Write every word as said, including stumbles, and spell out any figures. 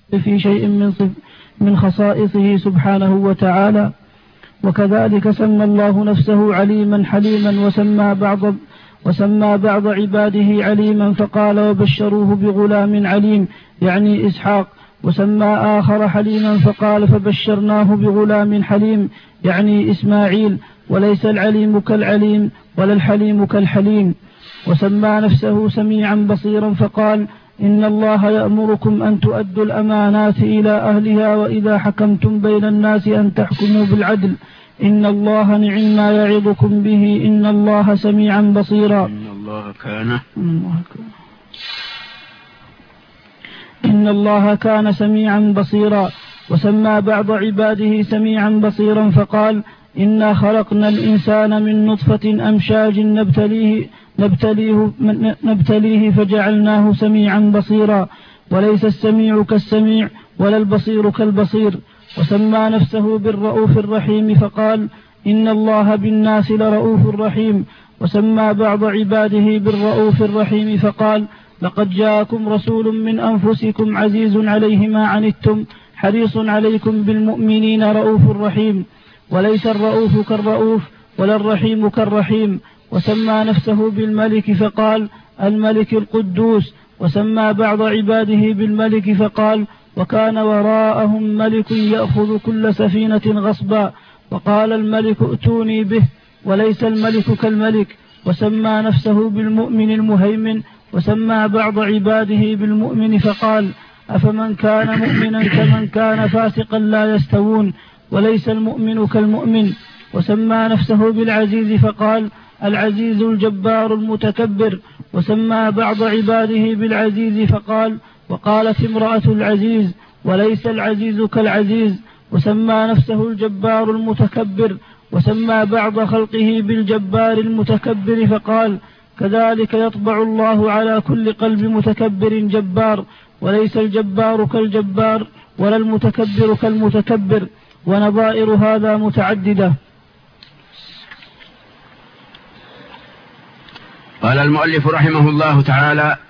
في شيء من صف من خصائصه سبحانه وتعالى. وكذلك سمى الله نفسه عليما حليما، وسمى بعض وسمى بعض عباده عليما فقال وبشروه بغلام عليم يعني إسحاق، وسمى آخر حليما فقال فبشرناه بغلام حليم يعني إسماعيل، وليس العليم كالعليم ولا الحليم كالحليم. وسمى نفسه سميعا بصيرا فقال إن الله يأمركم أن تؤدوا الأمانات إلى أهلها وإذا حكمتم بين الناس أن تحكموا بالعدل إن الله نعم ما يعظكم به إن الله سميعا بصيرا. إن الله كان إن الله كان سميعا بصيرا. وسمى بعض عباده سميعا بصيرا فقال إنا خلقنا الإنسان من نطفة أمشاج نبتليه, نبتليه, نبتليه فجعلناه سميعا بصيرا، وليس السميع كالسميع ولا البصير كالبصير. وسمى نفسه بالرؤوف الرحيم فقال إن الله بالناس لرؤوف رحيم. وسمى بعض عباده بالرؤوف الرحيم فقال لقد جاءكم رسول من أنفسكم عزيز عليه ما عنتم حريص عليكم بالمؤمنين رؤوف رحيم، وليس الرؤوف كالرؤوف ولا الرحيم كالرحيم. وسمى نفسه بالملك فقال الملك القدوس. وسمى بعض عباده بالملك فقال وكان وراءهم ملك يأخذ كل سفينة غصبا، وقال الملك ائتوني به، وليس الملك كالملك. وسمى نفسه بالمؤمن المهيمن. وسمى بعض عباده بالمؤمن فقال أفمن كان مؤمنا كمن كان فاسقا لا يستوون، وليس المؤمن كالمؤمن. وسمى نفسه بالعزيز فقال العزيز الجبار المتكبر. وسمى بعض عباده بالعزيز فقال وقالت امرأة العزيز وليس العزيز كالعزيز. وسمى نفسه الجبار المتكبر. وسمى بعض خلقه بالجبار المتكبر فقال كذلك يطبع الله على كل قلب متكبر جبار، وليس الجبار كالجبار ولا المتكبر كالمتكبر. ونظائر هذا متعددة. قال المؤلف رحمه الله تعالى